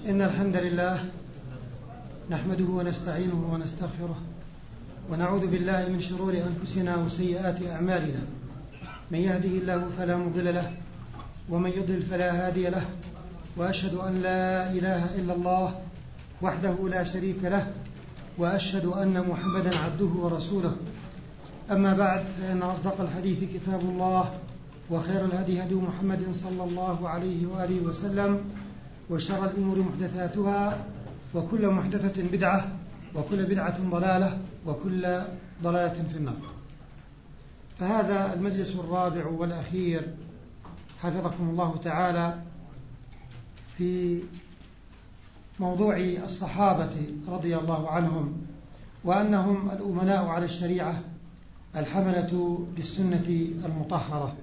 إن الحمد لله نحمده ونستعينه ونستغفره ونعوذ بالله من شرور أنفسنا وسيئات أعمالنا. من يهده الله فلا مضل له ومن يضلل فلا هادي له، وأشهد أن لا إله إلا الله وحده لا شريك له، وأشهد أن محمدا عبده ورسوله. أما بعد، فإن أصدق الحديث كتاب الله، وخير الهدي هدي محمد صلى الله عليه وآله وسلم، وشر الأمور محدثاتها، وكل محدثة بدعة، وكل بدعة ضلالة، وكل ضلالة في النار. فهذا المجلس الرابع والأخير حفظكم الله تعالى في موضوع الصحابة رضي الله عنهم، وأنهم الأمناء على الشريعة الحملة للسنة المطهرة.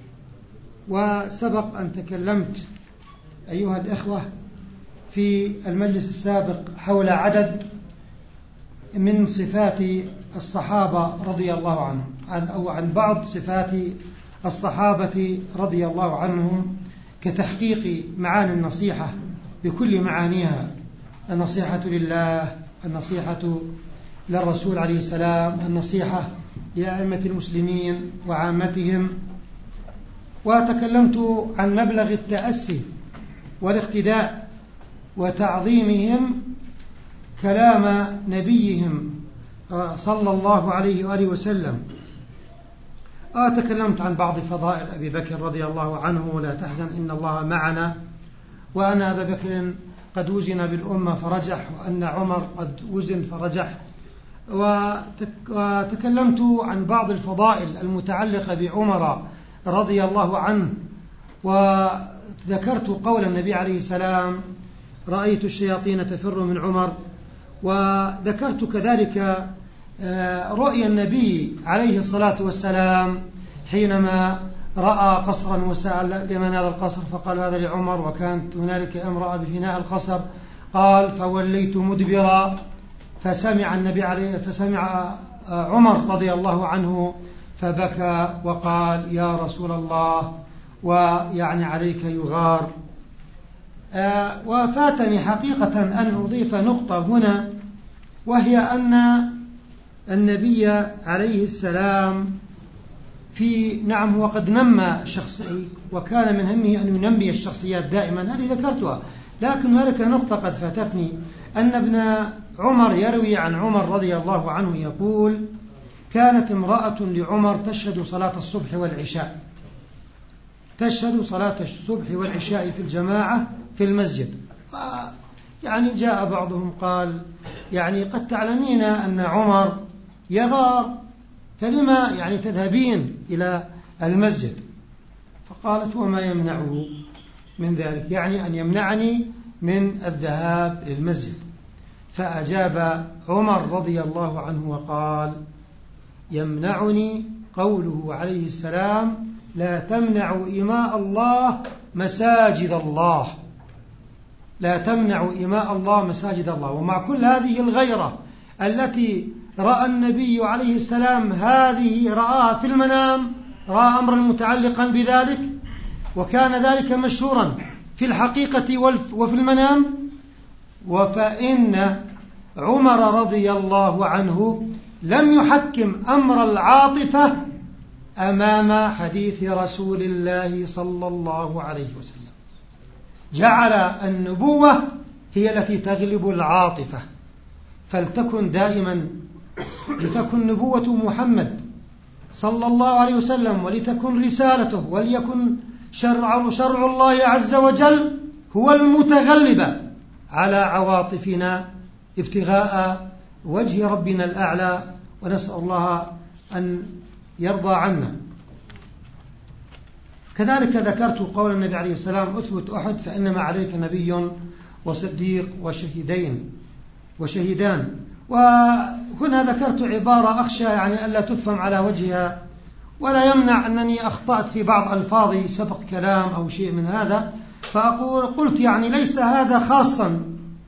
وسبق أن تكلمت أيها الإخوة في المجلس السابق حول عدد من صفات الصحابة رضي الله عنهم، أو عن بعض صفات الصحابة رضي الله عنهم، كتحقيق معاني النصيحة بكل معانيها: النصيحة لله، النصيحة للرسول عليه السلام، النصيحة لأئمة المسلمين وعامتهم. وتكلمت عن مبلغ التأسي والاقتداء وتعظيمهم كلام نبيهم صلى الله عليه وآله وسلم. تكلمت عن بعض فضائل أبي بكر رضي الله عنه: لا تحزن إن الله معنا، وأن أبا بكر قد وزن بالأمة فرجح، وأن عمر قد وزن فرجح. وتكلمت عن بعض الفضائل المتعلقة بعمر رضي الله عنه، وذكرت قول النبي عليه السلام: رأيت الشياطين تفر من عمر. وذكرت كذلك رؤيا النبي عليه الصلاة والسلام حينما رأى قصرا وسأل لمن هذا القصر، فقال هذا لعمر، وكانت هنالك امرأة بفناء القصر. قال: فوليت مدبرا، فسمع عمر رضي الله عنه فبكى وقال: يا رسول الله، ويعني عليك يغار. وفاتني حقيقة أن أضيف نقطة هنا، وهي أن النبي عليه السلام هو قد نمى شخصي، وكان من همه أن ينمي الشخصيات دائما، هذه ذكرتها. لكن هناك نقطة قد فاتتني، أن ابن عمر يروي عن عمر رضي الله عنه يقول: كانت امرأة لعمر تشهد صلاة الصبح والعشاء، تشهد صلاة الصبح والعشاء في الجماعة في المسجد. يعني جاء بعضهم قال: يعني قد تعلمين أن عمر يغار، فلما يعني تذهبين إلى المسجد؟ فقالت: وما يمنعه من ذلك؟ يعني أن يمنعني من الذهاب للمسجد. فأجاب عمر رضي الله عنه وقال: يمنعني قوله عليه السلام: لا تمنعوا إماء الله مساجد الله، لا تمنعوا إماء الله مساجد الله. ومع كل هذه الغيرة التي رأى النبي عليه السلام، هذه رآها في المنام، رأى أمرا متعلقا بذلك، وكان ذلك مشهورا في الحقيقة وفي المنام. وفإن عمر رضي الله عنه لم يحكم أمر العاطفة أمام حديث رسول الله صلى الله عليه وسلم، جعل النبوة هي التي تغلب العاطفة. فلتكن دائما، لتكن نبوة محمد صلى الله عليه وسلم، ولتكن رسالته، وليكن شرع الله عز وجل هو المتغلب على عواطفنا ابتغاء وجه ربنا الأعلى، ونسأل الله أن يرضى عنا. كذلك ذكرت قول النبي عليه السلام: أثبت أحد فإنما عليك نبي وصديق وشهيدان. وهنا ذكرت عبارة أخشى يعني ألا تفهم على وجهها، ولا يمنع أنني أخطأت في بعض ألفاظي، سبق كلام أو شيء من هذا، قلت يعني ليس هذا خاصا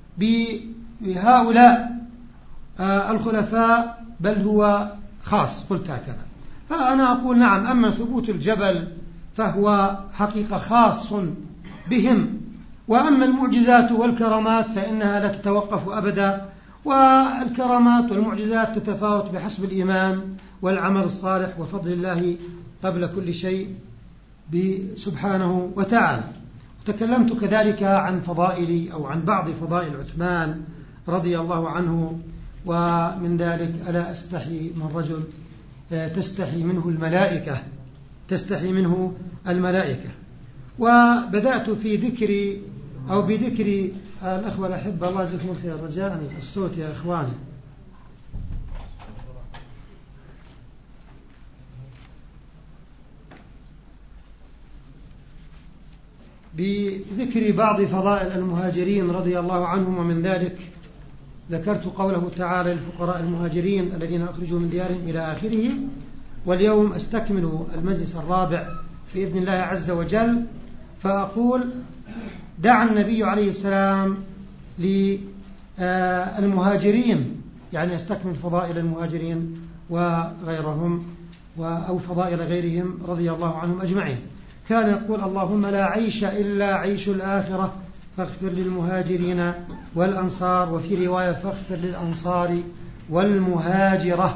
بهؤلاء الخلفاء، بل هو خاص، قلت هكذا. فأنا أقول نعم، أما ثبوت الجبل فهو حقيقة خاص بهم، وأما المعجزات والكرامات فإنها لا تتوقف أبدا، والكرامات والمعجزات تتفاوت بحسب الإيمان والعمل الصالح وفضل الله قبل كل شيء سبحانه وتعالى. تكلمت كذلك عن فضائل أو عن بعض فضائل عثمان رضي الله عنه، ومن ذلك ألا أستحي من رجل تستحي منه الملائكة. وبدأت في ذكر أو بذكر الأخوة الأحبة، الله يجزاكم الخير، رجاء الصوت يا إخواني، بذكر بعض فضائل المهاجرين رضي الله عنهم، ومن ذلك ذكرت قوله تعالى للفقراء المهاجرين الذين أخرجوا من ديارهم إلى آخره. واليوم أستكمل المجلس الرابع بإذن الله عز وجل، فأقول: دعا النبي عليه السلام للمهاجرين، يعني أستكمل فضائل المهاجرين وغيرهم أو فضائل غيرهم رضي الله عنهم أجمعين. كان يقول: اللهم لا عيش إلا عيش الآخرة فاغفر للمهاجرين والأنصار، وفي رواية فاغفر للأنصار والمهاجرة.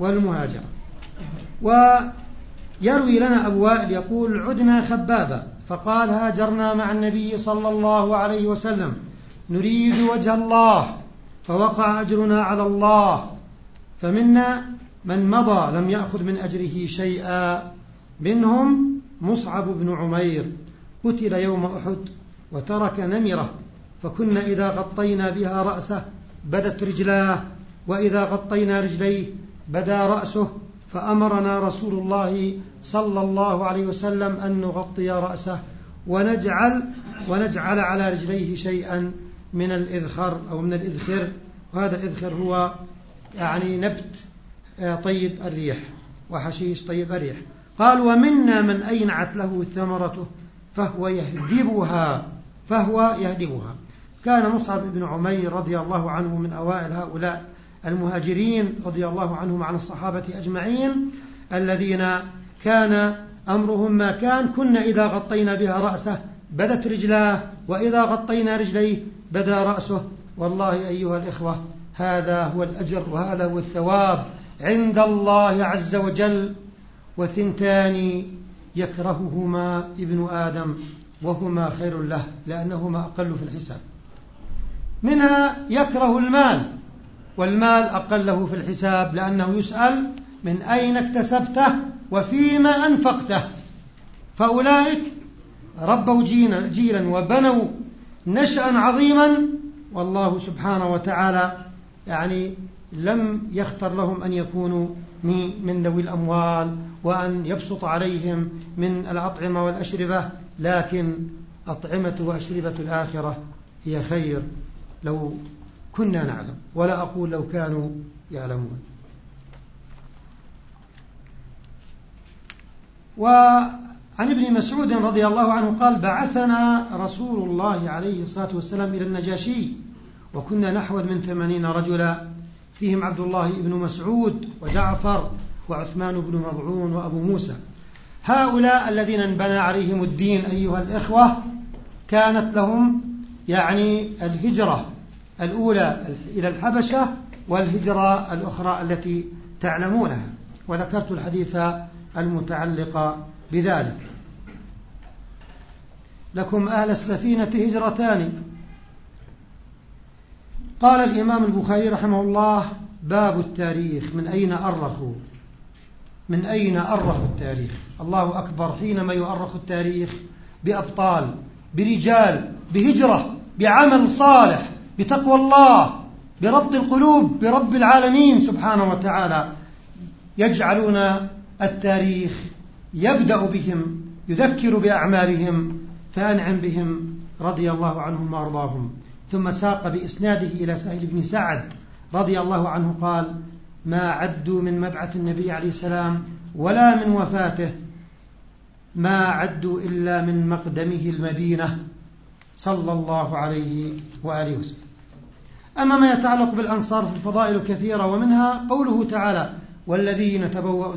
ويروي لنا أبو وائل يقول: عدنا خبابا فقال: هاجرنا مع النبي صلى الله عليه وسلم نريد وجه الله، فوقع أجرنا على الله، فمنا من مضى لم يأخذ من أجره شيئا، منهم مصعب بن عمير قتل يوم أحد وترك نمرة، فكنا إذا غطينا بها رأسه بدت رجلاه، وإذا غطينا رجليه بدا رأسه، فأمرنا رسول الله صلى الله عليه وسلم أن نغطي رأسه ونجعل على رجليه شيئا من الإذخر أو من الإذخر، وهذا الإذخر هو يعني نبت طيب الريح وحشيش طيب الريح. قال: ومنا من أينعت له ثمرته فهو يهدبها. كان مصعب بن عمير رضي الله عنه من أوائل هؤلاء المهاجرين رضي الله عنهم عن الصحابة أجمعين، الذين كان أمرهم ما كان: كنا إذا غطينا بها رأسه بدت رجلاه، وإذا غطينا رجليه بدا رأسه. والله أيها الإخوة، هذا هو الأجر وهذا هو الثواب عند الله عز وجل. وثنتان يكرههما ابن آدم وهما خير له، لأنهما أقل في الحساب. منها يكره المال، والمال أقل له في الحساب، لأنه يسأل: من أين اكتسبته وفيما أنفقته؟ فأولئك ربوا جيلا وبنوا نشأ عظيما، والله سبحانه وتعالى يعني لم يختر لهم أن يكونوا من ذوي الأموال وأن يبسط عليهم من الأطعمة والأشربة، لكن أطعمة وأشربة الآخرة هي خير لو كنا نعلم، ولا أقول لو كانوا يعلمون. وعن ابن مسعود رضي الله عنه قال: بعثنا رسول الله عليه الصلاة والسلام إلى النجاشي وكنا نحو من 80 رجلا، فيهم عبد الله بن مسعود وجعفر وعثمان بن مضعون وأبو موسى. هؤلاء الذين انبنى عليهم الدين أيها الإخوة كانت لهم يعني الهجرة الأولى إلى الحبشة والهجرة الأخرى التي تعلمونها، وذكرت الحديث المتعلق بذلك. لكم أهل السفينة هجرتان. قال الإمام البخاري رحمه الله: باب التاريخ، من أين أرخوا التاريخ؟ الله أكبر حينما يؤرخ التاريخ بأبطال، برجال، بهجرة، بعمل صالح، بتقوى الله، بربط القلوب برب العالمين سبحانه وتعالى، يجعلون التاريخ يبدأ بهم، يذكر بأعمالهم، فأنعم بهم رضي الله عنهم وأرضاهم. ثم ساق بإسناده إلى سهل بن سعد رضي الله عنه قال: ما عدوا من مبعث النبي عليه السلام ولا من وفاته، ما عدوا إلا من مقدمه المدينة صلى الله عليه وآله وسلم. أما ما يتعلق بالأنصار في الفضائل كثيرة، ومنها قوله تعالى: والذين تبوأوا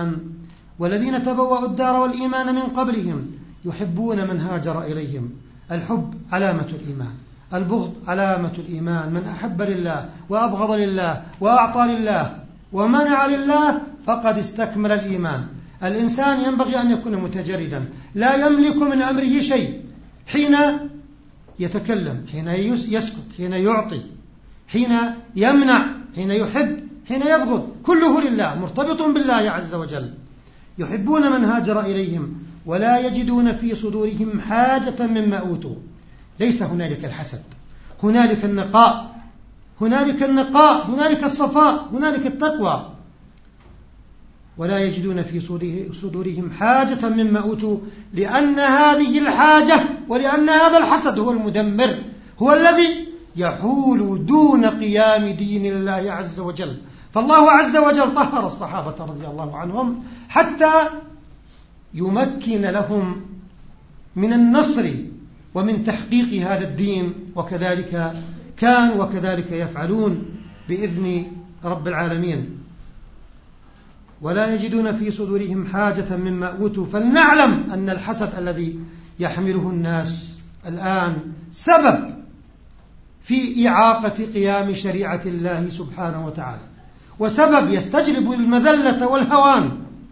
الدار والإيمان من قبلهم يحبون من هاجر إليهم. الحب علامة الإيمان، البغض علامة الإيمان. من أحب لله وأبغض لله وأعطى لله ومنع لله فقد استكمل الإيمان. الإنسان ينبغي أن يكون متجردا، لا يملك من أمره شيء، حين يتكلم، حين يسكت، حين يعطي، حين يمنع، حين يحب، حين يبغض، كله لله، مرتبط بالله عز وجل. يحبون من هاجر إليهم ولا يجدون في صدورهم حاجة مما أوتوا. ليس هنالك الحسد، هنالك النقاء، هنالك النقاء، هنالك الصفاء، هنالك التقوى. ولا يجدون في صدورهم حاجة مما أوتوا، لأن هذه الحاجة ولأن هذا الحسد هو المدمر، هو الذي يحول دون قيام دين الله عز وجل. فالله عز وجل طهر الصحابة رضي الله عنهم حتى يمكن لهم من النصر ومن تحقيق هذا الدين، وكذلك كان وكذلك يفعلون بإذن رب العالمين. ولا يجدون في صدورهم حاجة مما أوتوا. فلنعلم أن الحسد الذي يحمله الناس الآن سبب في إعاقة قيام شريعة الله سبحانه وتعالى، وسبب يستجلب المذلة والهوان،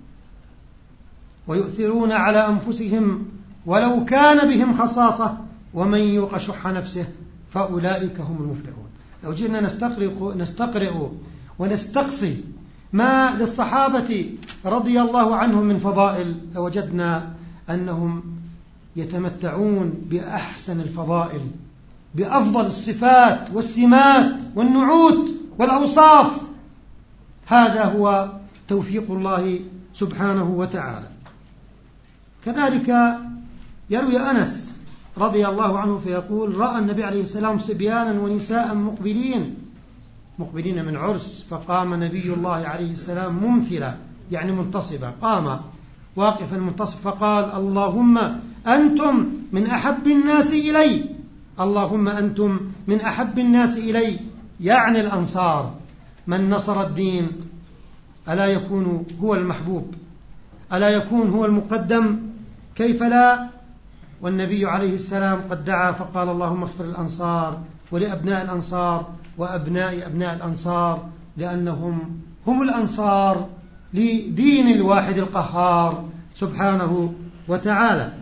ويؤثرون على أنفسهم ولو كان بهم خصاصة، ومن يوق شح نفسه فأولئك هم المفلحون. لو جئنا نستقرئ ونستقصي ما للصحابة رضي الله عنهم من فضائل لوجدنا أنهم يتمتعون بأحسن الفضائل، بأفضل الصفات والسمات والنعوت والأوصاف. هذا هو توفيق الله سبحانه وتعالى. كذلك يروي أنس رضي الله عنه فيقول: رأى النبي عليه السلام صبيانا ونساء مقبلين من عرس، فقام نبي الله عليه السلام ممثلا، يعني منتصبا، قام واقفا منتصب، فقال: اللهم أنتم من أحب الناس إلي، اللهم أنتم من أحب الناس إلي، يعني الأنصار. من نصر الدين ألا يكون هو المحبوب، ألا يكون هو المقدم؟ كيف لا؟ والنبي عليه السلام قد دعا فقال: اللهم اغفر الأنصار ولأبناء الأنصار وأبناء أبناء الأنصار، لأنهم هم الأنصار لدين الواحد القهار سبحانه وتعالى.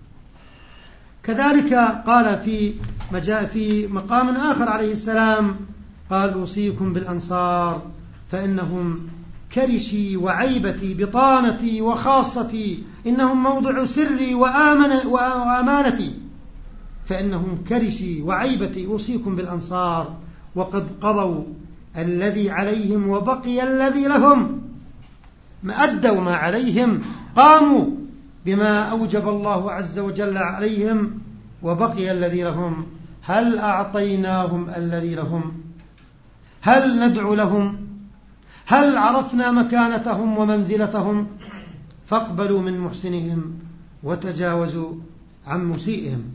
كذلك قال في مقام آخر عليه السلام، قال: أوصيكم بالأنصار فإنهم كرشي وعيبتي بطانتي وخاصتي، إنهم موضع سري وأمانتي، فإنهم كرشي وعيبتي، أوصيكم بالأنصار وقد قضوا الذي عليهم وبقي الذي لهم، ما أدوا ما عليهم، قاموا بما أوجب الله عز وجل عليهم، وبقي الذي لهم. هل أعطيناهم الذي لهم؟ هل ندعو لهم؟ هل عرفنا مكانتهم ومنزلتهم؟ فاقبلوا من محسنهم وتجاوزوا عن مسيئهم.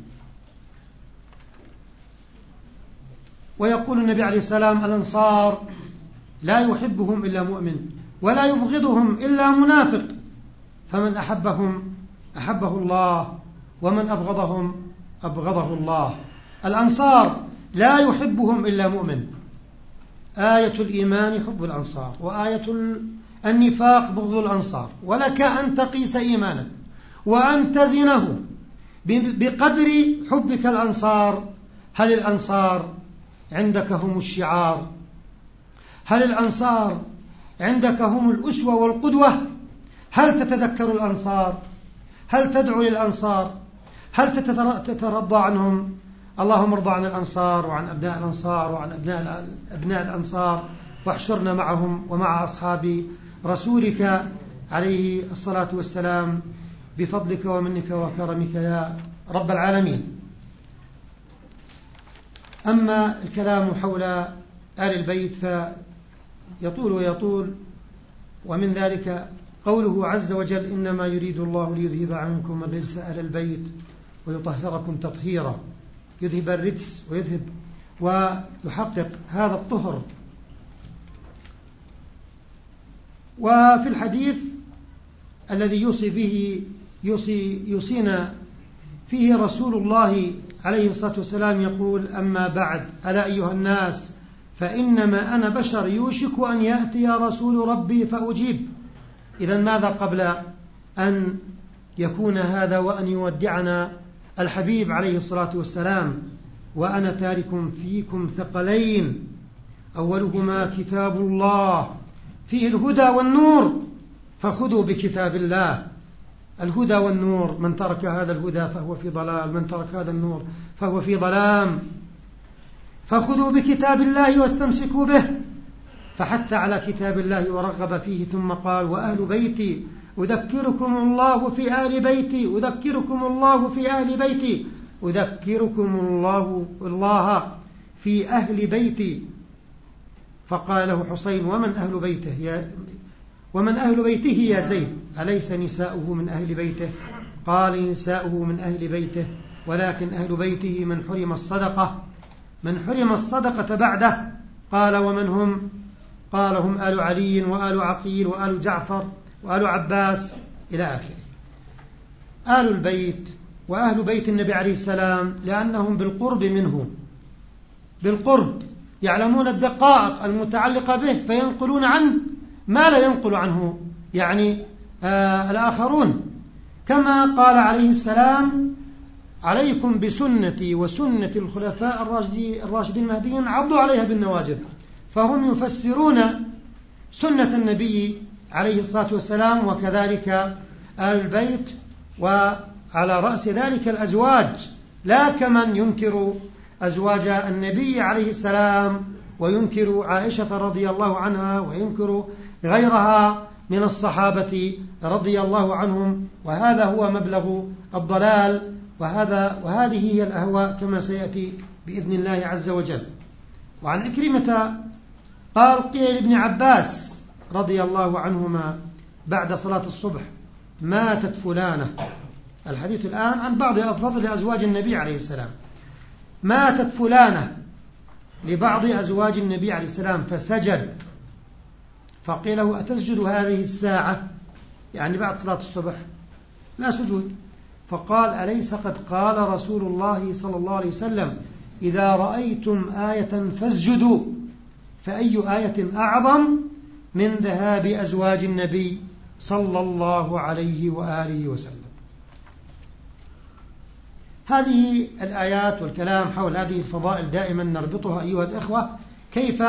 ويقول النبي عليه السلام: الأنصار لا يحبهم إلا مؤمن ولا يبغضهم إلا منافق، فمن أحبهم أحبه الله ومن أبغضهم أبغضه الله. الأنصار لا يحبهم إلا مؤمن. آية الإيمان حب الأنصار، وآية النفاق بغض الأنصار. ولك أن تقيس إيمانك وأن تزنه بقدر حبك الأنصار. هل الأنصار عندك هم الشعار؟ هل الأنصار عندك هم الأسوة والقدوة؟ هل تتذكر الأنصار؟ هل تدعو للأنصار؟ هل تترضى عنهم؟ اللهم ارضى عن الأنصار وعن أبناء الأنصار وعن أبناء الأنصار، واحشرنا معهم ومع أصحاب رسولك عليه الصلاة والسلام بفضلك ومنك وكرمك يا رب العالمين. أما الكلام حول آل البيت فيطول ويطول، ومن ذلك قوله عز وجل: إنما يريد الله ليذهب عنكم الرجس أهل البيت ويطهركم تطهيرا. يذهب الرجس ويحقق هذا الطهر. وفي الحديث الذي يوصينا فيه رسول الله عليه الصلاة والسلام يقول: أما بعد، ألا أيها الناس، فإنما أنا بشر يوشك أن يأتي رسول ربي فأجيب. إذن ماذا قبل أن يكون هذا وأن يودعنا الحبيب عليه الصلاة والسلام: وأنا تارك فيكم ثقلين أولهما كتاب الله فيه الهدى والنور فخذوا بكتاب الله. الهدى والنور، من ترك هذا الهدى فهو في ضلال، من ترك هذا النور فهو في ظلام. فخذوا بكتاب الله واستمسكوا به. فحتى على كتاب الله ورغب فيه، ثم قال: وأهل بيتي أذكركم الله في آل بيتي، أذكركم الله في آل بيتي، أذكركم الله في أهل بيتي. فقال له حسين: ومن أهل بيته يا زيد؟ أليس نساؤه من أهل بيته؟ قال: نساؤه من أهل بيته، ولكن أهل بيته من حرم الصدقة بعده. قال: ومن هم؟ قال: هم آل علي وآل عقيل وآل جعفر وآل عباس إلى آخره. آل البيت وأهل بيت النبي عليه السلام لأنهم بالقرب منه، بالقرب يعلمون الدقائق المتعلقة به، فينقلون عنه ما لا ينقل عنه الآخرون. كما قال عليه السلام: عليكم بسنتي وسنة الخلفاء الراشدين المهديين، عضوا عليها بالنواجذ. فهم يفسرون سنة النبي عليه الصلاة والسلام، وكذلك آل البيت، وعلى رأس ذلك الأزواج، لا كمن ينكر أزواج النبي عليه السلام وينكر عائشة رضي الله عنها وينكر غيرها من الصحابة رضي الله عنهم. وهذا هو مبلغ الضلال، وهذه هي الأهواء كما سيأتي بإذن الله عز وجل. وعن عكرمة قال: قيل لابن عباس رضي الله عنهما بعد صلاة الصبح: ماتت فلانة. الحديث الآن عن بعض أفضل أزواج النبي عليه السلام. ماتت فلانة لبعض أزواج النبي عليه السلام فسجد. فقيل له: أتسجد هذه الساعة؟ يعني بعد صلاة الصبح؟ لا سجود. فقال: أليس قد قال رسول الله صلى الله عليه وسلم: إذا رأيتم آية فاسجدوا؟ فأي آية أعظم من ذهاب أزواج النبي صلى الله عليه وآله وسلم؟ هذه الآيات والكلام حول هذه الفضائل دائما نربطها أيها الإخوة، كيف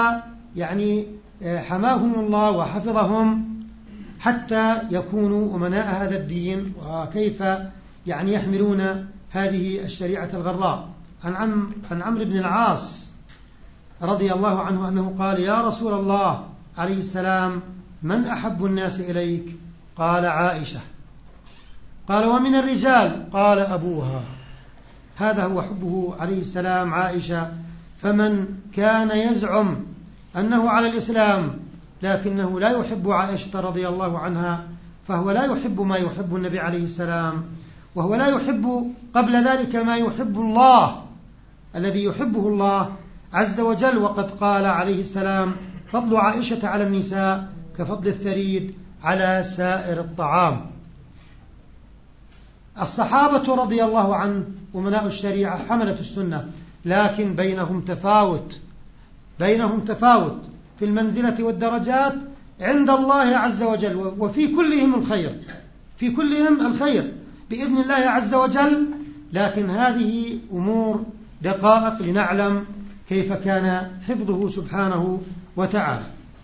حماهم الله وحفظهم حتى يكونوا أمناء هذا الدين، وكيف يحملون هذه الشريعة الغراء. عن عمرو بن العاص رضي الله عنه أنه قال: يا رسول الله عليه السلام، من أحب الناس إليك؟ قال: عائشة. قال: ومن الرجال؟ قال: أبوها. هذا هو حبه عليه السلام عائشة. فمن كان يزعم أنه على الإسلام لكنه لا يحب عائشة رضي الله عنها، فهو لا يحب ما يحب النبي عليه السلام، وهو لا يحب قبل ذلك ما يحب الله الذي يحبه الله عز وجل. وقد قال عليه السلام: فضل عائشة على النساء كفضل الثريد على سائر الطعام. الصحابة رضي الله عنهم أمناء الشريعة حملة السنة، لكن بينهم تفاوت في المنزلة والدرجات عند الله عز وجل، وفي كلهم الخير بإذن الله عز وجل. لكن هذه أمور دقائق لنعلم كيف كان حفظه سبحانه وتعالى.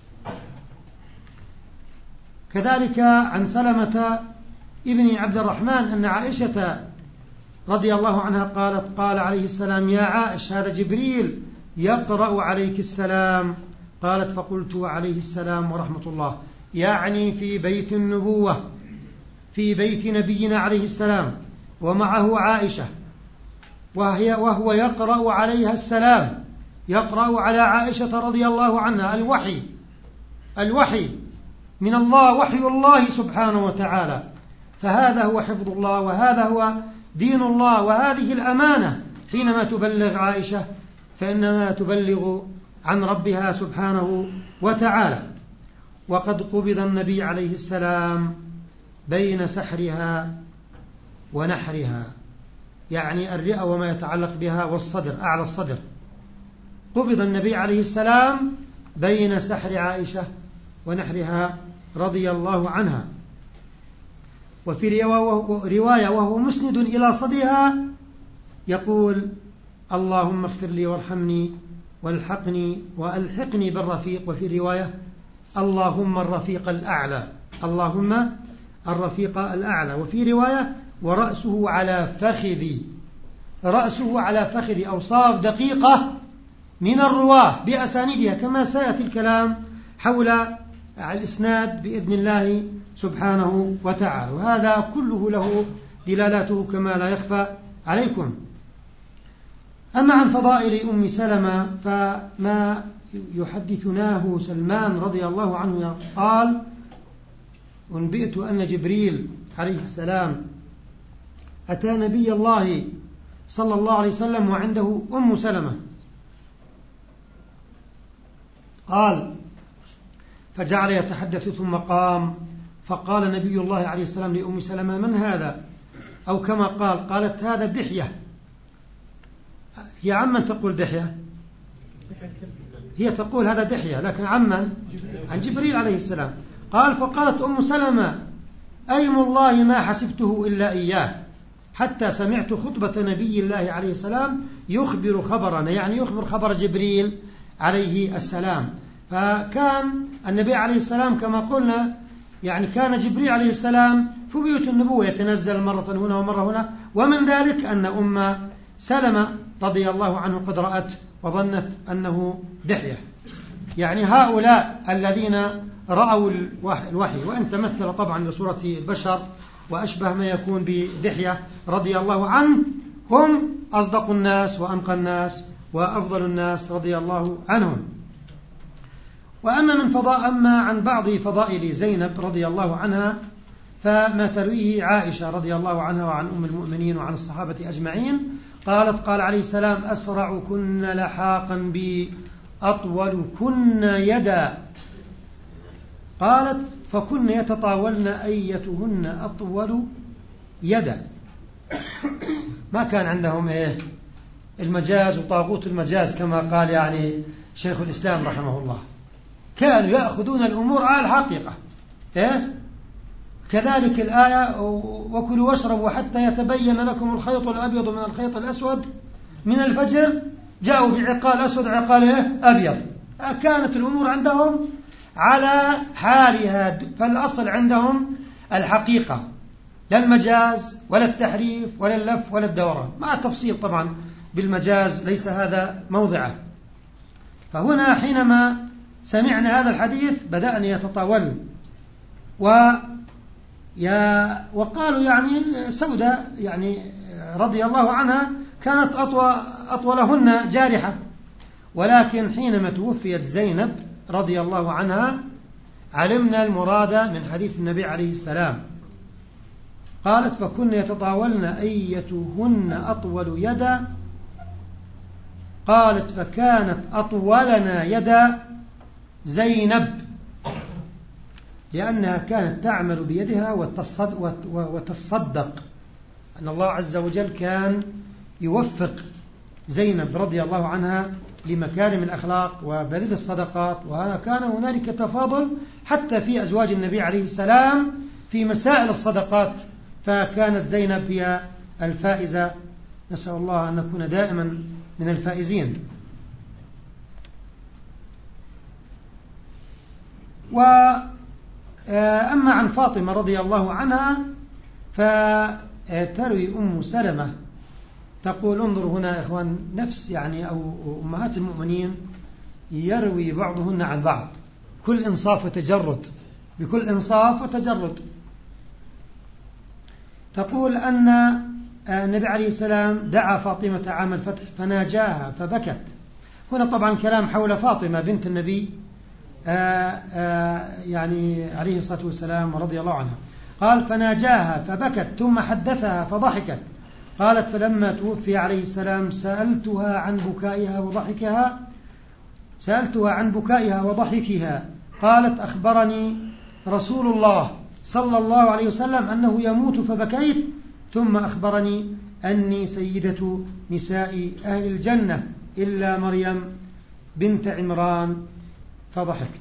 كذلك عن سلمة ابن عبد الرحمن أن عائشة رضي الله عنها قالت: قال عليه السلام: يا عائش، هذا جبريل يقرأ عليك السلام. قالت: فقلت: عليه السلام ورحمة الله، يعني في بيت النبوة، في بيت نبينا عليه السلام، ومعه عائشة، وهو يقرأ عليها السلام، يقرأ على عائشة رضي الله عنها الوحي من الله، وحي الله سبحانه وتعالى. فهذا هو حفظ الله، وهذا هو دين الله، وهذه الأمانة. حينما تبلغ عائشة فإنما تبلغ عن ربها سبحانه وتعالى. وقد قبض النبي عليه السلام بين سحرها ونحرها، يعني الرئة وما يتعلق بها والصدر، أعلى الصدر. قبض النبي عليه السلام بين سحر عائشة ونحرها رضي الله عنها. وفي رواية وهو مسند إلى صدرها يقول: اللهم اغفر لي وارحمني والحقني وألحقني بالرفيق. وفي رواية: اللهم الرفيق الأعلى، اللهم الرفيق الأعلى. وفي رواية: ورأسه على فخذي، رأسه على فخذي. أوصاف دقيقة من الرواة بأسانيدها، كما سيأتي الكلام حول الإسناد بإذن الله سبحانه وتعالى. وهذا كله له دلالاته كما لا يخفى عليكم. أما عن فضائل أم سلمة فما يحدثناه سلمان رضي الله عنه قال: أنبئت أن جبريل عليه السلام أتى نبي الله صلى الله عليه وسلم وعنده أم سلمة، قال: فجعل يتحدث ثم قام، فقال نبي الله عليه السلام لأم سلمة: من هذا؟ أو كما قال، قالت: هذا دحية. هي عمن تقول دحية؟ هي تقول هذا دحية، لكن عمن؟ عن جبريل عليه السلام. قال: فقالت أم سلمة: أيم الله ما حسبته إلا إياه، حتى سمعت خطبة نبي الله عليه السلام يخبر خبرنا، يعني يخبر خبر جبريل عليه السلام. فكان النبي عليه السلام كما قلنا، يعني كان جبريل عليه السلام في بيوت النبوة يتنزل مرة هنا ومرة هنا. ومن ذلك أن أم سلمة رضي الله عنه قد رأت وظنت أنه دحية. يعني هؤلاء الذين رأوا الوحي وأن تمثل طبعا بصورة البشر وأشبه ما يكون بدحية رضي الله عنه، هم أصدق الناس وأنقى الناس وأفضل الناس رضي الله عنهم. أما عن بعض فضائل زينب رضي الله عنها فما ترويه عائشة رضي الله عنها وعن أم المؤمنين وعن الصحابة أجمعين. قالت: قال عليه السلام: أسرعكن لحاقا بي أطولكن يدا. قالت: فكن يتطاولن أيتهن أطول يدا. ما كان عندهم المجاز وطاغوت المجاز كما قال يعني شيخ الإسلام رحمه الله، كانوا يأخذون الأمور على الحقيقة. كذلك الآية: وكلوا واشربوا حتى يتبين لكم الخيط الأبيض من الخيط الأسود من الفجر. جاءوا بعقال أسود عقال أبيض. كانت الأمور عندهم على حالها، فالأصل عندهم الحقيقة، لا المجاز ولا التحريف ولا اللف ولا الدوران، مع التفصيل طبعا بالمجاز ليس هذا موضعه. فهنا حينما سمعنا هذا الحديث بدأن يتطاول وقالوا يعني سودة يعني رضي الله عنها كانت أطولهن جارحة، ولكن حينما توفيت زينب رضي الله عنها علمنا المراد من حديث النبي عليه السلام. قالت: فكن يتطاولن أيتهن أطول يدا. قالت: فكانت أطولنا يدا زينب، لأنها كانت تعمل بيدها وتصدق. أن الله عز وجل كان يوفق زينب رضي الله عنها لمكارم الأخلاق وبذل الصدقات، وكان هنالك تفاضل حتى في أزواج النبي عليه السلام في مسائل الصدقات، فكانت زينب هي الفائزة. نسأل الله أن نكون دائما من الفائزين. أما عن فاطمة رضي الله عنها فتروي أم سلمة تقول: انظروا هنا يا إخوان، نفس يعني أو أمهات المؤمنين يروي بعضهن عن بعض، كل إنصاف وتجرد، بكل إنصاف وتجرد. تقول أن النبي عليه السلام دعا فاطمة عام الفتح فناجاها فبكت. هنا طبعا كلام حول فاطمة بنت النبي يعني عليه الصلاة والسلام ورضي الله عنها. قال: فناجاها فبكت ثم حدثها فضحكت. قالت: فلما توفي عليه السلام سألتها عن بكائها وضحكها. قالت: أخبرني رسول الله صلى الله عليه وسلم أنه يموت فبكيت، ثم أخبرني أني سيدة نساء أهل الجنة إلا مريم بنت عمران، فضحكت.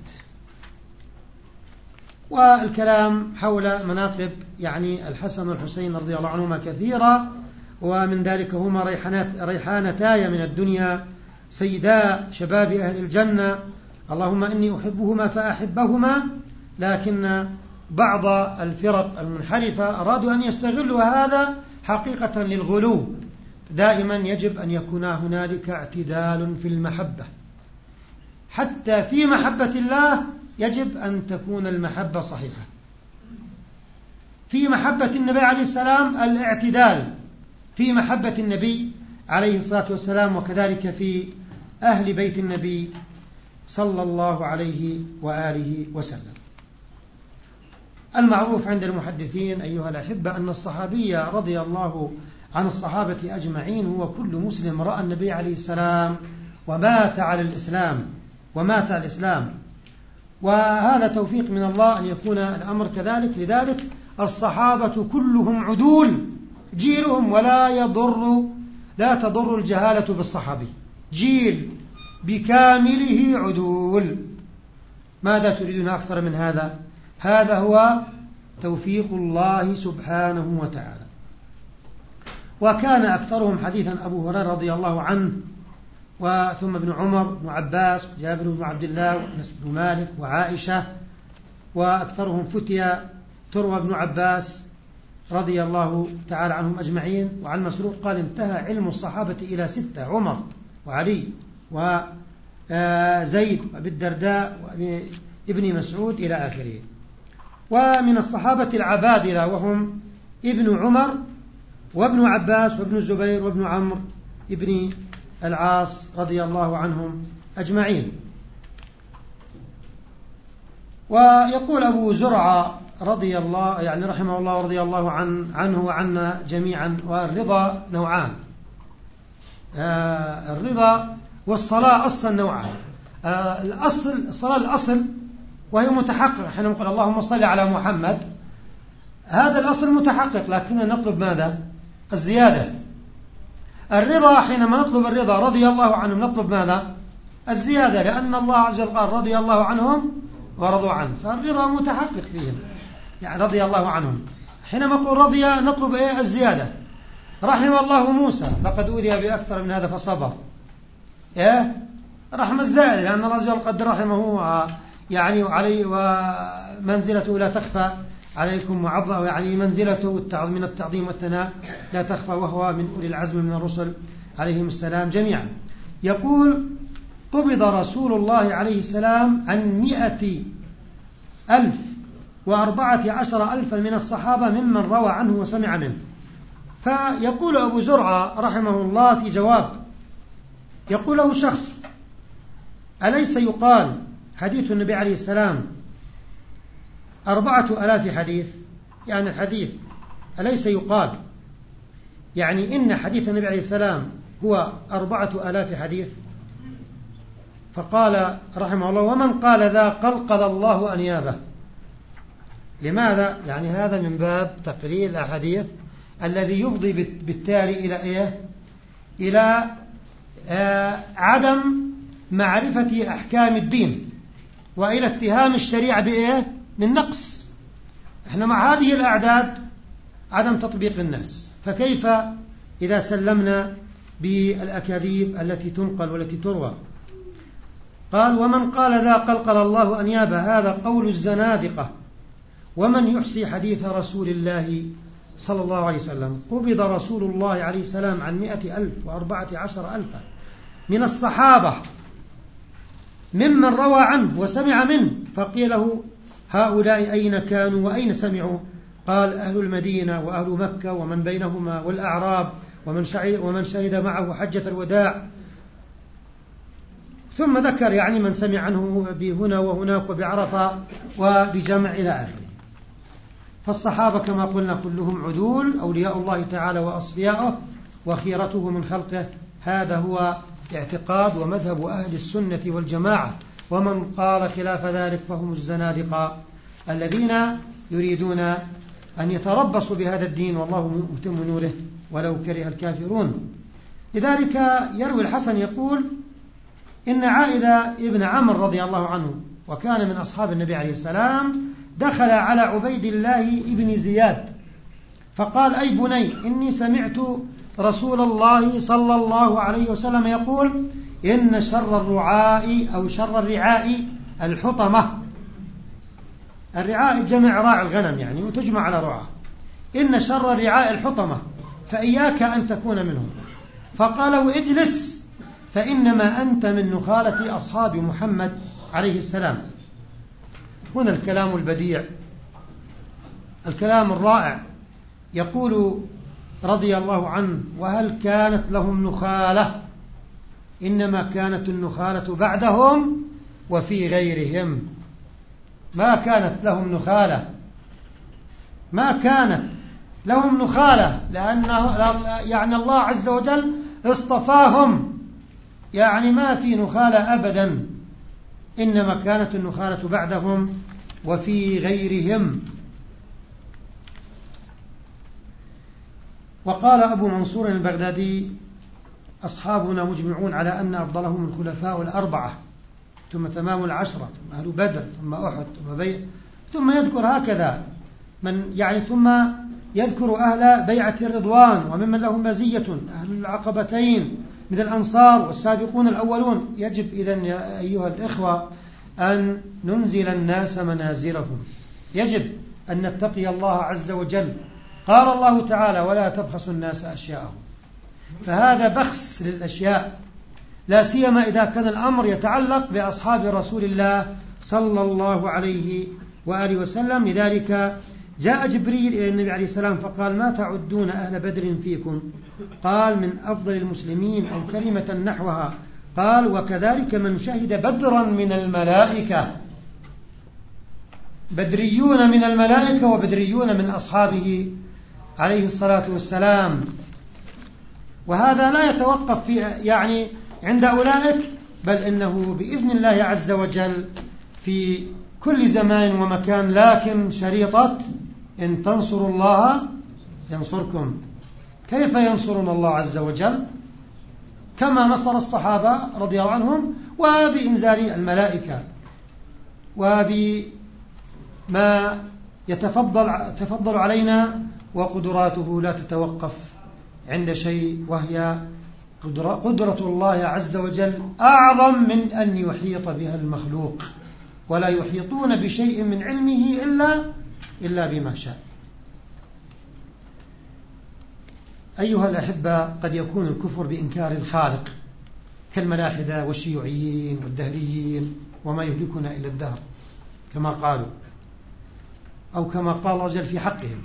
والكلام حول مناقب يعني الحسن والحسين رضي الله عنهما كثيرة، ومن ذلك هما ريحانتاي من الدنيا، سيدا شباب أهل الجنة، اللهم إني أحبهما فأحبهما. لكن بعض الفرق المنحرفة أرادوا أن يستغلوا هذا حقيقة للغلو. دائما يجب أن يكون هنالك اعتدال في المحبة، حتى في محبة الله يجب أن تكون المحبة صحيحة. في محبة النبي عليه السلام الاعتدال في محبة النبي عليه الصلاة والسلام، وكذلك في أهل بيت النبي صلى الله عليه وآله وسلم. المعروف عند المحدثين أيها الأحبة أن الصحابي رضي الله عن الصحابة أجمعين هو كل مسلم رأى النبي عليه السلام ومات على الإسلام، وهذا توفيق من الله أن يكون الأمر كذلك. لذلك الصحابة كلهم عدول جيلهم، لا تضر الجهالة بالصحابي، جيل بكامله عدول. ماذا تريدون أكثر من هذا؟ هذا هو توفيق الله سبحانه وتعالى. وكان أكثرهم حديثا أبو هريرة رضي الله عنه، وثم ابن عمر بن عباس، جابر بن عبد الله، وأنس بن مالك، وعائشة، وأكثرهم فتيا تروى ابن عباس رضي الله تعالى عنهم أجمعين. وعن مسروق قال انتهى علم الصحابة إلى 6: عمر وعلي وزيد وأبي الدرداء وابن مسعود إلى آخره. ومن الصحابة العبادلة وهم ابن عمر وابن عباس وابن الزبير وابن عمرو ابن العاص رضي الله عنهم أجمعين. ويقول أبو زرعة رضي الله يعني رحمه الله ورضي الله عنه وعنا جميعا: والرضا نوعان، الرضا والصلاة أصلا نوعان. الصلاة الأصل وهي متحقق، حين نقول اللهم صل على محمد، هذا الأصل متحقق، لكننا نطلب ماذا؟ الزيادة. الرضا حينما نطلب الرضا رضي الله عنهم نطلب ماذا؟ الزيادة، لأن الله عز وجل قال رضي الله عنهم ورضوا عنه، فالرضا متحقق فيهم يعني رضي الله عنهم. حينما نقول رضي نطلب الزيادة. رحم الله موسى لقد أوذي بأكثر من هذا فصبر، رحمة الزائد، لأن الله عز وجل قد رحمه يعني وعليه، ومنزلته لا تخفى عليكم معظم، يعني منزلته من التعظيم والثناء لا تخفى، وهو من أولي العزم من الرسل عليهم السلام جميعا. يقول: قبض رسول الله عليه السلام عن 114,000 من الصحابة ممن روى عنه وسمع منه. فيقول أبو زرعة رحمه الله في جواب، يقول له شخص: أليس يقال حديث النبي عليه السلام 4,000 حديث؟ يعني الحديث أليس يقال يعني إن حديث النبي عليه السلام هو 4,000 حديث؟ فقال رحمه الله: ومن قال ذا قلقل الله أنيابه. لماذا؟ يعني هذا من باب تقليل الأحاديث الذي يفضي بالتالي إلى عدم معرفة أحكام الدين، وإلى اتهام الشريعة من نقص. احنا مع هذه الأعداد عدم تطبيق الناس، فكيف إذا سلمنا بالأكاذيب التي تنقل والتي تروى؟ قال: ومن قال ذا قلقل الله أنيابه، هذا قول الزنادقة، ومن يحصي حديث رسول الله صلى الله عليه وسلم. قبض رسول الله عليه السلام عن 114,000 من الصحابة ممن روى عنه وسمع منه. فقيل له: هؤلاء أين كانوا وأين سمعوا؟ قال: أهل المدينة وأهل مكة ومن بينهما والأعراب ومن شهد معه حجة الوداع. ثم ذكر يعني من سمع عنه بهنا وهناك وبعرفة وبجمع إلى آخره. فالصحابة كما قلنا كلهم عدول، أولياء الله تعالى وأصفياؤه وخيرته من خلقه. هذا هو اعتقاد ومذهب أهل السنة والجماعة. ومن قال خلاف ذلك فهم الزنادقة الذين يريدون أن يتربصوا بهذا الدين، والله متم نوره ولو كره الكافرون. لذلك يروي الحسن يقول إن عائذة ابن عمرو رضي الله عنه وكان من أصحاب النبي عليه السلام دخل على عبيد الله ابن زياد فقال: أي بني، إني سمعت رسول الله صلى الله عليه وسلم يقول: إن شر الرعاء أو شر الرعاء الحطمة. الرعاء جمع راع الغنم يعني، وتجمع على رعاء. إن شر الرعاء الحطمة فإياك أن تكون منهم. فقال له: اجلس فإنما أنت من نخالة أصحاب محمد عليه السلام. هنا الكلام البديع، الكلام الرائع. يقول رضي الله عنه: وهل كانت لهم نخالة؟ إنما كانت النخالة بعدهم وفي غيرهم. ما كانت لهم نخالة، ما كانت لهم نخالة، لأنه يعني الله عز وجل اصطفاهم، يعني ما في نخالة أبدا، إنما كانت النخالة بعدهم وفي غيرهم. وقال أبو منصور البغدادي: أصحابنا مجمعون على أن أفضلهم الخلفاء الأربعة، ثم تمام العشرة، ثم أهل بدر، ثم أحد، ثم بيع، ثم يذكر هكذا من يعني، ثم يذكر أهل بيعة الرضوان وممن لهم مزية، أهل العقبتين من الأنصار والسابقون الأولون. يجب إذن يا أيها الإخوة أن ننزل الناس منازلهم، يجب أن نتقي الله عز وجل. قال الله تعالى: ولا تبخسوا الناس أشياءهم. فهذا بخس للأشياء، لا سيما إذا كان الأمر يتعلق بأصحاب رسول الله صلى الله عليه وآله وسلم. لذلك جاء جبريل إلى النبي عليه السلام فقال: ما تعدون أهل بدر فيكم؟ قال: من أفضل المسلمين، أو كلمة نحوها. قال: وكذلك من شهد بدرا من الملائكة. بدريون من الملائكة وبدريون من أصحابه عليه الصلاة والسلام. وهذا لا يتوقف في يعني عند أولئك، بل إنه بإذن الله عز وجل في كل زمان ومكان. لكن شريطة: إن تنصروا الله ينصركم. كيف ينصرنا الله عز وجل؟ كما نصر الصحابة رضي الله عنهم، وبإنزال الملائكة، وبما يتفضل علينا، وقدراته لا تتوقف عند شيء، وهي قدرة الله عز وجل أعظم من أن يحيط بها المخلوق، ولا يحيطون بشيء من علمه إلا بما شاء. أيها الأحبة، قد يكون الكفر بإنكار الخالق كالملاحدة والشيوعيين والدهريين، وما يهلكنا إلا الدهر كما قالوا، أو كما قال الله عز وجل في حقهم.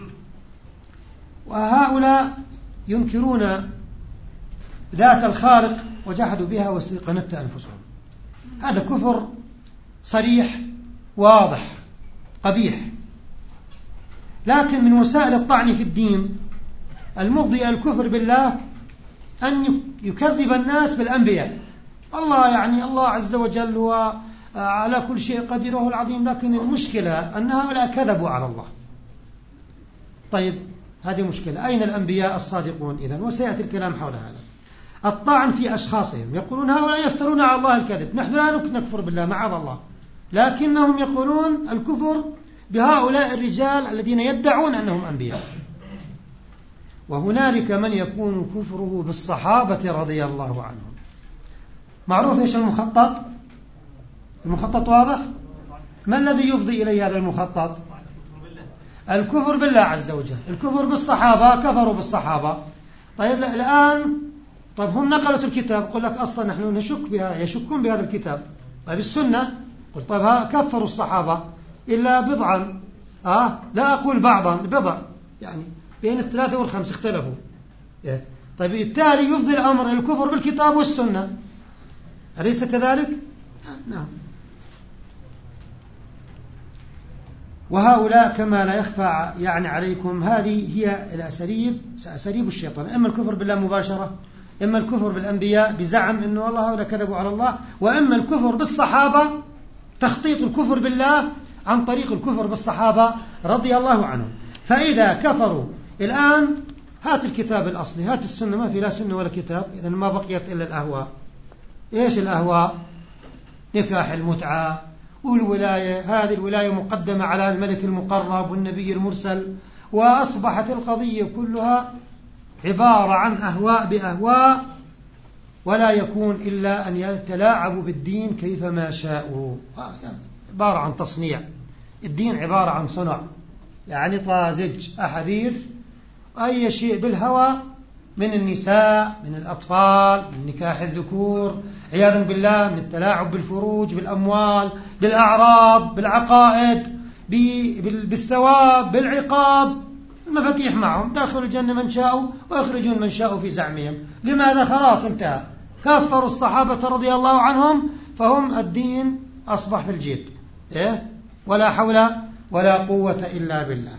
وهؤلاء ينكرون ذات الخالق وجحدوا بها واستيقنتها أنفسهم. هذا كفر صريح واضح قبيح. لكن من وسائل الطعن في الدين المفضي الكفر بالله أن يكذب الناس بالأنبياء. الله عز وجل هو على كل شيء قدير وهو العظيم، لكن المشكلة أن هؤلاء كذبوا على الله. طيب، هذه مشكلة. أين الأنبياء الصادقون إذن؟ وسيأتي الكلام حول هذا. الطعن في أشخاصهم، يقولون هؤلاء يفترون على الله الكذب. نحن لا نكفر بالله معاذ الله، لكنهم يقولون الكفر بهؤلاء الرجال الذين يدعون أنهم أنبياء. وهنالك من يكون كفره بالصحابة رضي الله عنهم. معروف إيش المخطط؟ المخطط واضح؟ ما الذي يفضي إليه هذا المخطط؟ الكفر بالله عز وجل. الكفر بالصحابة، كفروا بالصحابة. طيب الآن هم نقلوا الكتاب، قل لك أصلا نحن يشكون بهذا الكتاب. طيب السنة، قل طيب كفروا الصحابة إلا بضعا، لا أقول بعضا، بضع، يعني بين 3 و5 اختلفوا. طيب بالتالي يفضي الأمر الكفر بالكتاب والسنة، أليس كذلك؟ نعم. وهؤلاء كما لا يخفى يعني عليكم، هذه هي أساليب الشيطان. إما الكفر بالله مباشرة، إما الكفر بالأنبياء بزعم أنه الله هؤلاء كذبوا على الله، وإما الكفر بالصحابة، تخطيط الكفر بالله عن طريق الكفر بالصحابة رضي الله عنهم. فإذا كفروا الآن هات الكتاب الأصلي، هات السنة، ما في لا سنة ولا كتاب، إذا ما بقيت إلا الأهواء. إيش الأهواء؟ نكاح المتعة والولاية، هذه الولاية مقدمة على الملك المقرب والنبي المرسل، وأصبحت القضية كلها عبارة عن أهواء بأهواء، ولا يكون إلا أن يتلاعبوا بالدين كيفما شاءوا. عبارة عن تصنيع، الدين عبارة عن صنع، يعني طازج أحاديث أي شيء بالهوى، من النساء، من الأطفال، من نكاح الذكور عياذا بالله، من التلاعب بالفروج، بالأموال، بالأعراض، بالعقائد، بالثواب، بالعقاب. المفاتيح معهم، داخل الجنة من شاءوا ويخرجون من شاءوا في زعمهم. لماذا؟ خلاص انتهى، كفروا الصحابة رضي الله عنهم، فهم الدين أصبح في الجيب. ولا حول ولا قوة إلا بالله.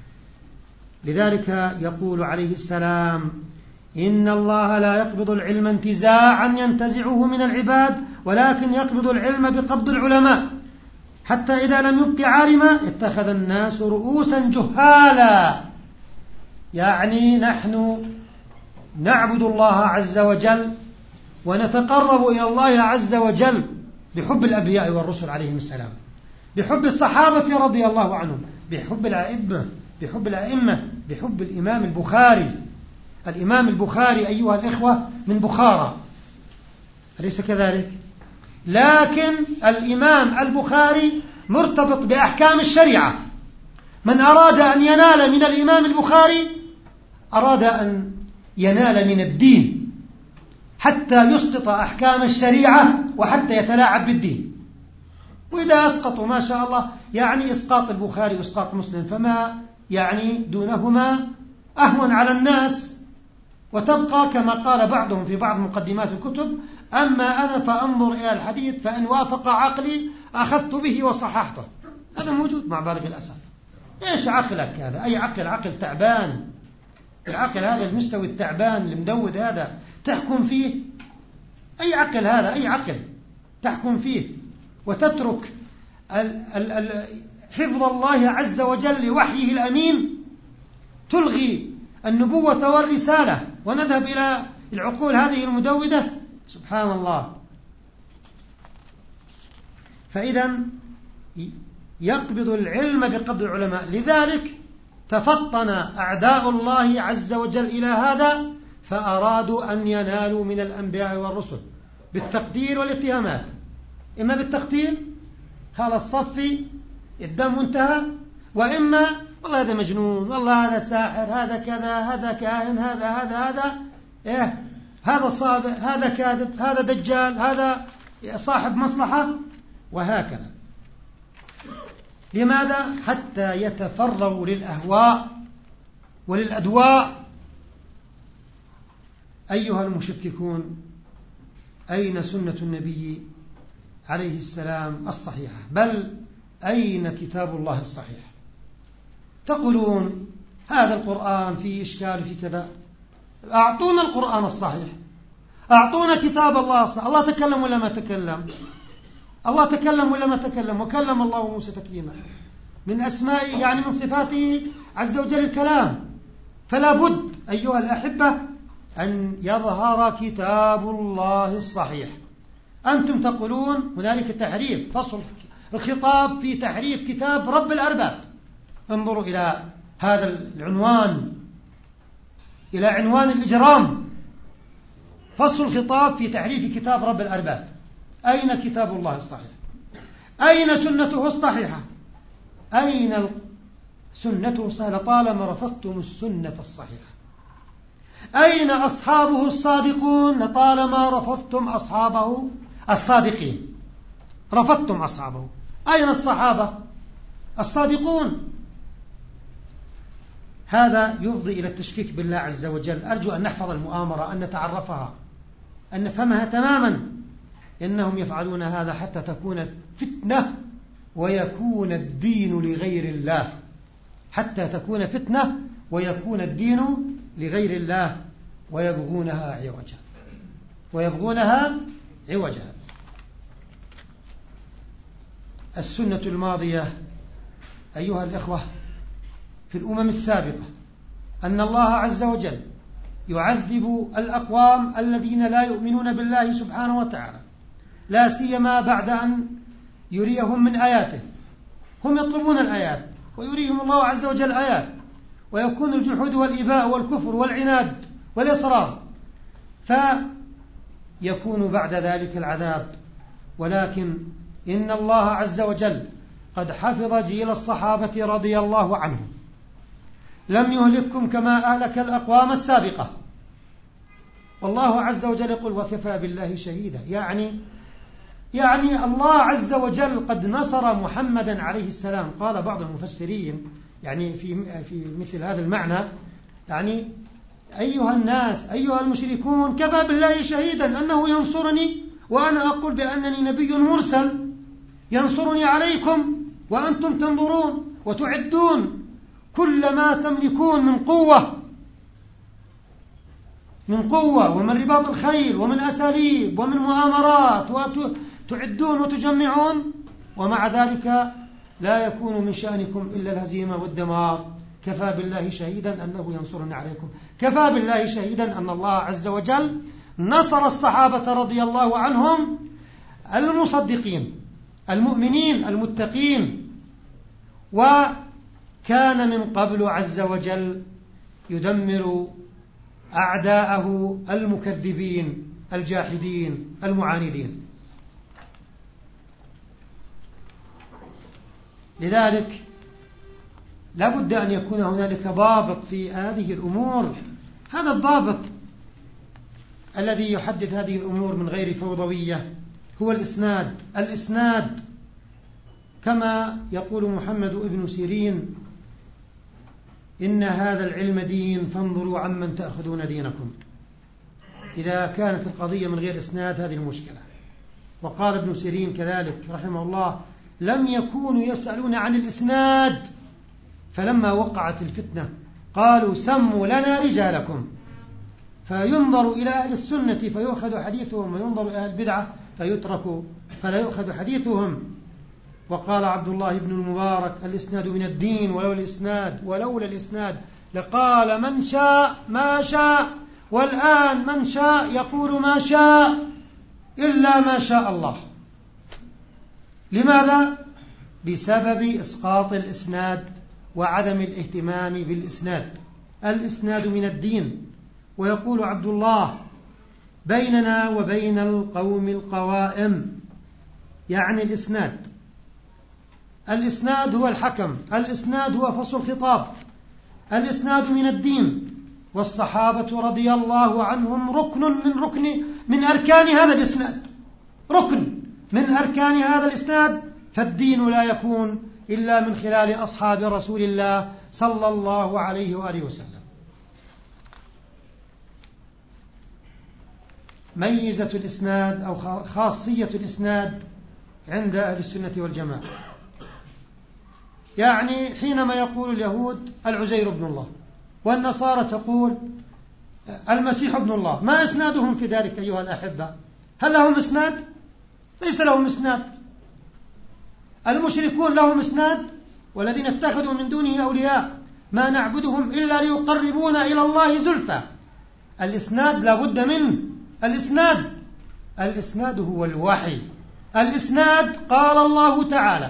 لذلك يقول عليه السلام: إن الله لا يقبض العلم انتزاعا ينتزعه من العباد، ولكن يقبض العلم بقبض العلماء، حتى إذا لم يبق عالما اتخذ الناس رؤوسا جهالا. يعني نحن نعبد الله عز وجل ونتقرب إلى الله عز وجل بحب الأنبياء والرسل عليهم السلام، بحب الصحابة رضي الله عنهم، بحب الأئمة، بحب الإمام البخاري. الإمام البخاري أيها الإخوة من بخارى، أليس كذلك؟ لكن الإمام البخاري مرتبط بأحكام الشريعة. من أراد أن ينال من الإمام البخاري أراد أن ينال من الدين، حتى يسقط أحكام الشريعة وحتى يتلاعب بالدين. وإذا أسقطوا ما شاء الله، يعني إسقاط البخاري وإسقاط مسلم فما يعني دونهما أهون على الناس، وتبقى كما قال بعضهم في بعض مقدمات الكتب: أما أنا فأنظر إلى الحديث فإن وافق عقلي أخذت به وصححته. هذا موجود مع بالغ الأسف. إيش عقلك هذا؟ أي عقل؟ عقل تعبان. العقل هذا المستوى التعبان المدود هذا تحكم فيه؟ أي عقل هذا؟ أي عقل تحكم فيه وتترك حفظ الله عز وجل لوحيه الأمين؟ تلغي النبوة والرسالة ونذهب إلى العقول هذه المدودة؟ سبحان الله. فإذا يقبض العلم بقبض العلماء. لذلك تفطن أعداء الله عز وجل إلى هذا، فأرادوا أن ينالوا من الأنبياء والرسل بالتقدير والاتهامات. إما بالتقدير خلاص صفي الدم انتهى، وإما والله هذا مجنون، والله هذا ساحر، هذا كذا، هذا كاهن، هذا صابئ، هذا كاذب، هذا دجال، هذا صاحب مصلحة، وهكذا. لماذا؟ حتى يتفرغوا للأهواء وللأدواء. أيها المشككون، أين سنة النبي عليه السلام الصحيحة؟ بل أين كتاب الله الصحيح؟ تقولون هذا القرآن فيه إشكال في كذا. أعطونا القرآن الصحيح، أعطونا كتاب الله الصحيح. الله تكلم ولا ما تكلم؟ الله تكلم ولا ما تكلم؟ وكلم الله موسى تكليما. من أسمائه يعني من صفاته عز وجل الكلام. فلا بد أيها الأحبة أن يظهر كتاب الله الصحيح. أنتم تقولون هنالك تحريف، فصل الخطاب في تحريف كتاب رب الأرباب. انظروا إلى هذا العنوان، إلى عنوان الإجرام: فصل الخطاب في تحريف كتاب رب الأرباب. أين كتاب الله الصحيح؟ أين سنته الصحيحة؟ أين سنته الصحيحة؟ لطالما رفضتم السنة الصحيحة. أين أصحابه الصادقون؟ لطالما رفضتم أصحابه الصادقين، رفضتم أصحابه. أين الصحابة الصادقون؟ هذا يفضي إلى التشكيك بالله عز وجل. أرجو أن نحفظ المؤامرة، أن نتعرفها، أن نفهمها تماما. إنهم يفعلون هذا حتى تكون فتنة ويكون الدين لغير الله، حتى تكون فتنة ويكون الدين لغير الله، ويبغونها عوجا. السنة الماضية أيها الإخوة في الأمم السابقة أن الله عز وجل يعذب الأقوام الذين لا يؤمنون بالله سبحانه وتعالى، لا سيما بعد أن يريهم من آياته. هم يطلبون الآيات ويريهم الله عز وجل آيات، ويكون الجحود والإباء والكفر والعناد والإصرار، فيكون بعد ذلك العذاب. ولكن إن الله عز وجل قد حفظ جيل الصحابة رضي الله عنهم، لم يهلككم كما أهلك الأقوام السابقة. والله عز وجل يقول وكفى بالله شهيدا، يعني الله عز وجل قد نصر محمدا عليه السلام. قال بعض المفسرين يعني في مثل هذا المعنى، يعني أيها الناس أيها المشركون كفى بالله شهيدا أنه ينصرني، وأنا أقول بأنني نبي مرسل ينصرني عليكم وأنتم تنظرون وتعدون كل ما تملكون من قوة ومن رباط الخيل ومن أساليب ومن مؤامرات، وتعدون وتجمعون، ومع ذلك لا يكون من شأنكم إلا الهزيمة والدمار. كفى بالله شهيدا أنه ينصرني عليكم. كفى بالله شهيدا أن الله عز وجل نصر الصحابة رضي الله عنهم المصدقين المؤمنين المتقين، وكان من قبل عز وجل يدمر أعداءه المكذبين الجاحدين المعاندين. لذلك لا بد أن يكون هنالك ضابط في هذه الأمور. هذا الضابط الذي يحدد هذه الأمور من غير فوضوية هو الإسناد كما يقول محمد ابن سيرين: إن هذا العلم دين فانظروا عمن تأخذون دينكم. إذا كانت القضية من غير إسناد هذه المشكلة. وقال ابن سيرين كذلك رحمه الله: لم يكونوا يسألون عن الإسناد، فلما وقعت الفتنة قالوا سموا لنا رجالكم، فينظر إلى أهل السنة فيؤخذ حديثهم، وينظر إلى أهل البدعة فيترك فلا يؤخذ حديثهم. وقال عبد الله بن المبارك: الإسناد من الدين، ولولا الإسناد لقال من شاء ما شاء، والآن من شاء يقول ما شاء إلا ما شاء الله. لماذا؟ بسبب إسقاط الإسناد وعدم الاهتمام بالإسناد. الإسناد من الدين. ويقول عبد الله: بيننا وبين القوم القوائم، يعني الإسناد هو الحكم، الإسناد هو فصل الخطاب، الإسناد من الدين. والصحابة رضي الله عنهم ركن من أركان هذا الإسناد، ركن من أركان هذا الإسناد. فالدين لا يكون إلا من خلال أصحاب رسول الله صلى الله عليه وآله وسلم. ميزة الإسناد أو خاصية الإسناد عند أهل السنة والجماعة، يعني حينما يقول اليهود العزير ابن الله، والنصارى تقول المسيح ابن الله، ما إسنادهم في ذلك أيها الأحبة؟ هل لهم إسناد؟ ليس لهم إسناد. المشركون لهم إسناد، والذين اتخذوا من دونه أولياء ما نعبدهم إلا ليقربونا إلى الله زلفى. الإسناد لا بد منه. الإسناد هو الوحي. الإسناد قال الله تعالى: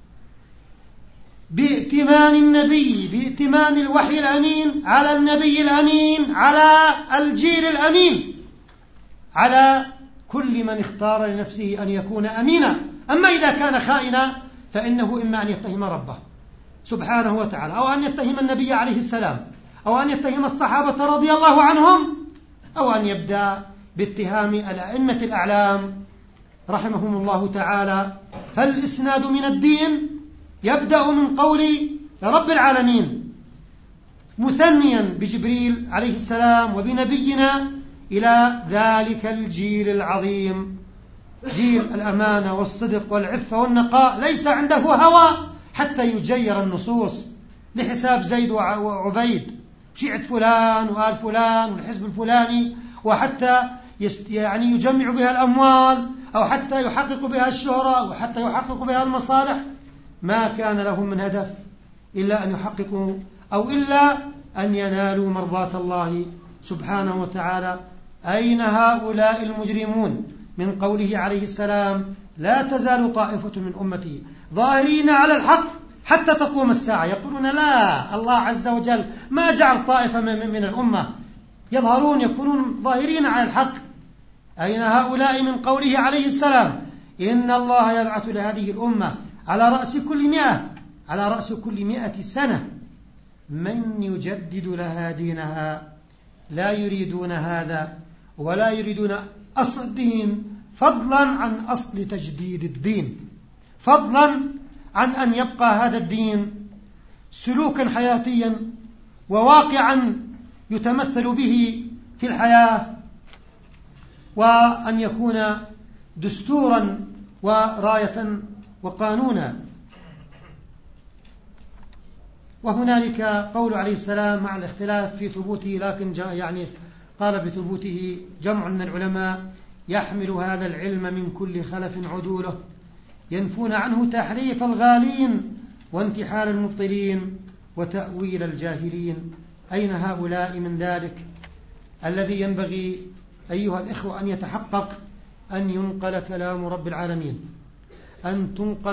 بائتمان الوحي الأمين على النبي الأمين على الجيل الأمين على كل من اختار لنفسه أن يكون أمينا. أما إذا كان خائنا فإنه إما أن يتهم ربه سبحانه وتعالى، أو أن يتهم النبي عليه السلام، أو أن يتهم الصحابة رضي الله عنهم، أو أن يبدأ باتهام الأئمة الأعلام رحمهم الله تعالى. فالإسناد من الدين يبدأ من قول رب العالمين مثنيا بجبريل عليه السلام وبنبينا إلى ذلك الجيل العظيم، جيل الأمانة والصدق والعفة والنقاء، ليس عنده هوى حتى يجير النصوص لحساب زيد وعبيد، شيعة فلان وآل فلان والحزب الفلاني، وحتى يعني يجمع بها الأموال، أو حتى يحقق بها الشهرة، وحتى يحقق بها المصالح. ما كان لهم من هدف إلا أن يحققوا أو إلا أن ينالوا مرضاة الله سبحانه وتعالى. أين هؤلاء المجرمون من قوله عليه السلام: لا تزال طائفة من أمتي ظاهرين على الحق حتى تقوم الساعة؟ يقولون لا، الله عز وجل ما جعل طائفة من الأمة يظهرون يكونون ظاهرين على الحق. أين هؤلاء من قوله عليه السلام: إن الله يبعث لهذه الأمة على رأس كل 100 سنة من يجدد لها دينها. لا يريدون هذا ولا يريدون أصل الدين، فضلا عن أصل تجديد الدين، فضلا عن أن يبقى هذا الدين سلوكا حياتيا وواقعا يتمثل به في الحياة، وأن يكون دستورا وراية وقانونا. وهنالك قول عليه السلام مع الاختلاف في ثبوته، لكن قال بثبوته جمع من العلماء: يحمل هذا العلم من كل خلف عدوله، ينفون عنه تحريف الغالين وانتحال المبطلين وتأويل الجاهلين. أين هؤلاء من ذلك؟ الذي ينبغي أيها الإخوة أن يتحقق أن ينقل كلام رب العالمين، أن تنقل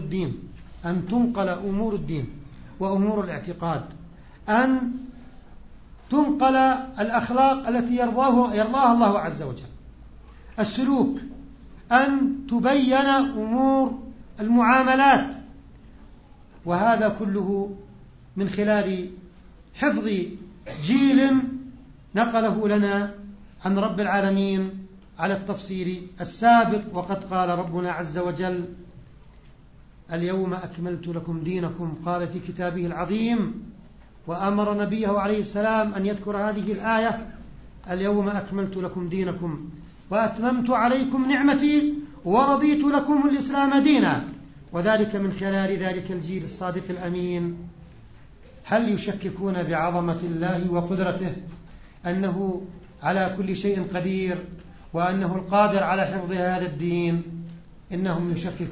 أمور الدين وأمور الاعتقاد، أن تنقل الأخلاق التي يرضاها الله عز وجل، السلوك، أن تبين أمور المعاملات، وهذا كله من خلال حفظ جيل نقله لنا عن رب العالمين على التفصيل السابق. وقد قال ربنا عز وجل: اليوم أكملت لكم دينكم، قال في كتابه العظيم، وأمر نبيه عليه السلام أن يذكر هذه الآية: اليوم أكملت لكم دينكم وأتممت عليكم نعمتي ورضيت لكم الإسلام دينا. وذلك من خلال ذلك الجيل الصادق الأمين. هل يشككون بعظمة الله وقدرته، أنه على كل شيء قدير، وأنه القادر على حفظ هذا الدين؟ إنهم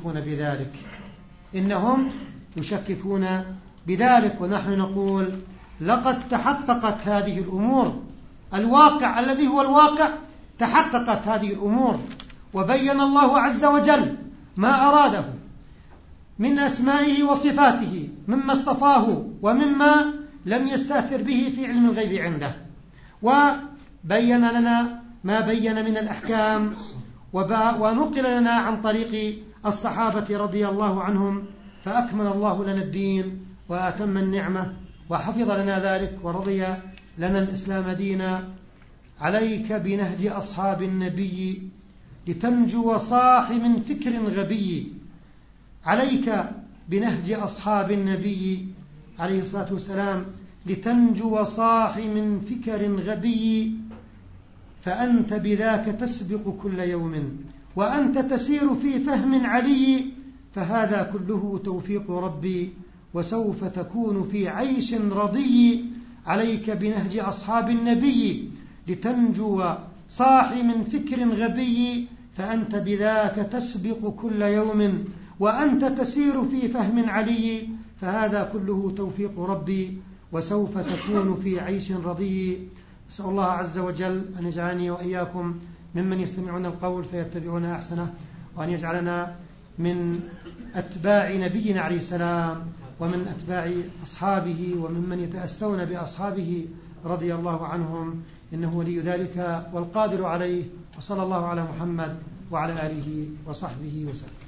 يشككون بذلك. ونحن نقول: لقد تحققت هذه الأمور، الواقع الذي هو الواقع تحققت هذه الأمور، وبين الله عز وجل ما أراده من أسمائه وصفاته، مما اصطفاه ومما لم يستأثر به في علم الغيب عنده، وبين لنا ما بين من الأحكام، ونقل لنا عن طريق الصحابة رضي الله عنهم، فأكمل الله لنا الدين وأتم النعمة وحفظ لنا ذلك ورضي لنا الإسلام دينا. عليك بنهج أصحاب النبي لتنجو صاح من فكر غبي. عليك بنهج أصحاب النبي عليه الصلاة والسلام لتنجو صاح من فكر غبي، فأنت بذاك تسبق كل يوم وأنت تسير في فهم علي، فهذا كله توفيق ربي وسوف تكون في عيش رضي. عليك بنهج أصحاب النبي لتنجو صاح من فكر غبي، فأنت بذاك تسبق كل يوم وأنت تسير في فهم علي، فهذا كله توفيق ربي وسوف تكون في عيش رضي. أسأل الله عز وجل أن يجعلني وإياكم ممن يستمعون القول فيتبعون أحسنه، وأن يجعلنا من أتباع نبينا عليه السلام ومن أتباع أصحابه وممن يتأسون بأصحابه رضي الله عنهم، إنه ولي ذلك والقادر عليه. وصلى الله على محمد وعلى آله وصحبه وسلم.